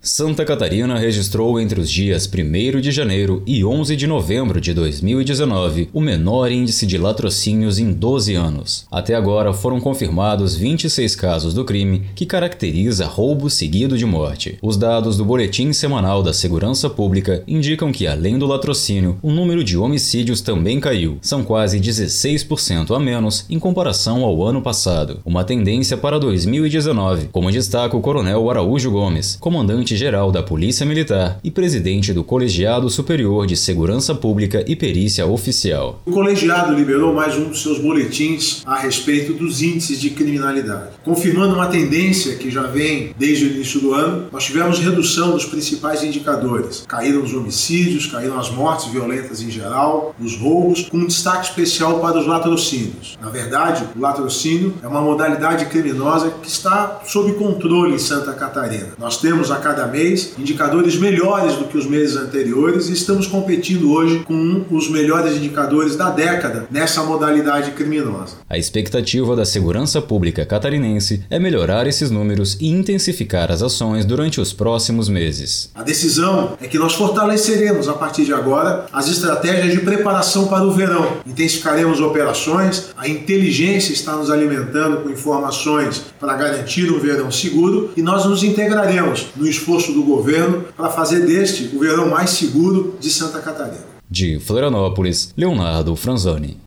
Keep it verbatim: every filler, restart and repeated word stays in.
Santa Catarina registrou entre os dias primeiro de janeiro e onze de novembro de dois mil e dezenove o menor índice de latrocínios em doze anos. Até agora foram confirmados vinte e seis casos do crime que caracteriza roubo seguido de morte. Os dados do Boletim Semanal da Segurança Pública indicam que, além do latrocínio, o número de homicídios também caiu. São quase dezesseis por cento a menos em comparação ao ano passado. Uma tendência para dois mil e dezenove, como destaca o Coronel Araújo Gomes, comandante geral da Polícia Militar e presidente do Colegiado Superior de Segurança Pública e Perícia Oficial. O colegiado liberou mais um dos seus boletins a respeito dos índices de criminalidade. Confirmando uma tendência que já vem desde o início do ano, nós tivemos redução dos principais indicadores. Caíram os homicídios, caíram as mortes violentas em geral, os roubos, com um destaque especial para os latrocínios. Na verdade, o latrocínio é uma modalidade criminosa que está sob controle em Santa Catarina. Nós temos a cada mês indicadores melhores do que os meses anteriores e estamos competindo hoje com um dos melhores indicadores da década nessa modalidade criminosa. A expectativa da segurança pública catarinense é melhorar esses números e intensificar as ações durante os próximos meses. A decisão é que nós fortaleceremos a partir de agora as estratégias de preparação para o verão. Intensificaremos operações, a inteligência está nos alimentando com informações para garantir um verão seguro e nós nos integraremos no esforço do governo para fazer deste o verão mais seguro de Santa Catarina. De Florianópolis, Leonardo Franzoni.